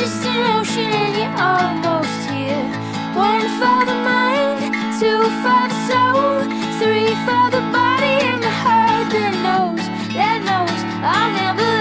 just an ocean and you're almost here. One for the mind, two for the soul, three for the body and the heart that knows I'll never